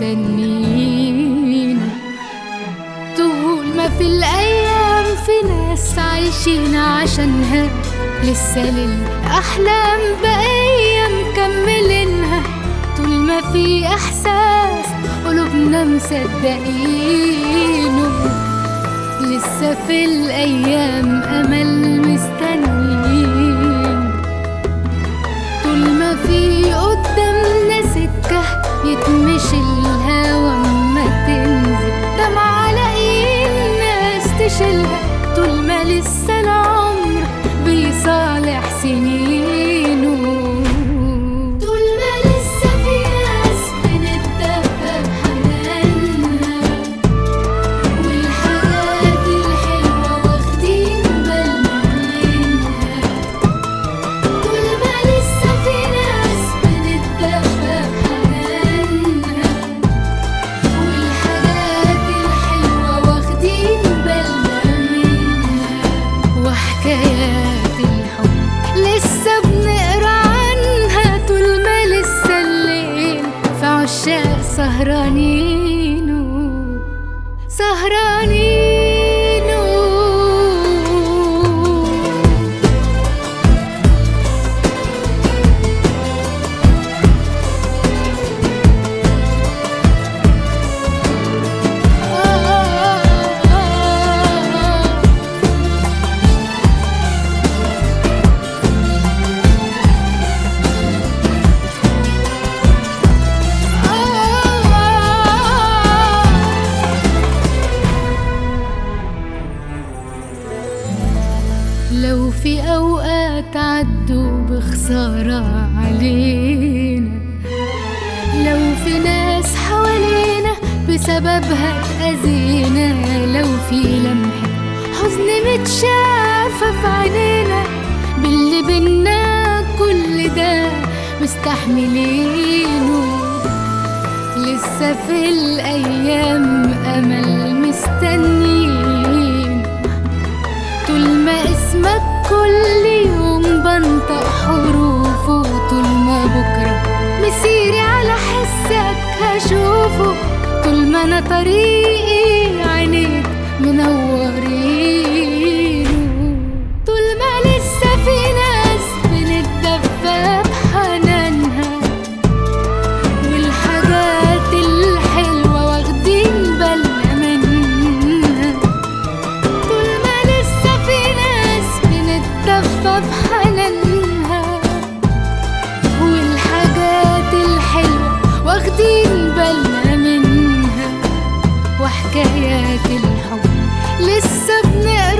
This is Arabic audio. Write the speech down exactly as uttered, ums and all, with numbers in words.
مستنين. طول ما في الأيام في ناس عايشين عشانها، لسه للأحلام بقية مكملينها. طول ما في إحساس قلوبنا مصدقينه، لسه في الأيام أمل مستنين. طول ما في قدامنا سكة يتمشي الهوا ما تنزل دمعة لاقيين ناس تشيلها. طول ما لسه العمر بيصالح سنينه، طول ما لسه في ناس بنتدفى بحنانها، والحاجات الحلوة واخدين بالنا منها. طول ما لسه في ناس بنتدفى بحنانها، والحاجات الحلوة واخدين بالنا منها. وحكايات الحب لسه بنقرا عنها، طول ما لسه الليل في عشاق سهرانينه سهرانينه. لو في أوقات عدوا بخسارة علينا، لو في ناس حوالينا بسببها اتأذينا، لو في لمحة حزن متشافة في عينينا، باللي بينا كل ده مستحملينه. لسه في الأيام أمل مستنين. طول ما اسمك كل يوم بنطق حروفه، طول ما بكرة مسيري على حسك هشوفه. طول ما أنا طريقي عينيك منورينه، طول ما لسه في ناس بنتدفى بحنانها، والحاجات الحلوة واخدين بالنا منها. طول ما لسه في ناس بنتدفى بحنانها، والحاجات الحلوة واخدين بالنا منها. وحكايات الحب لسه بنقرا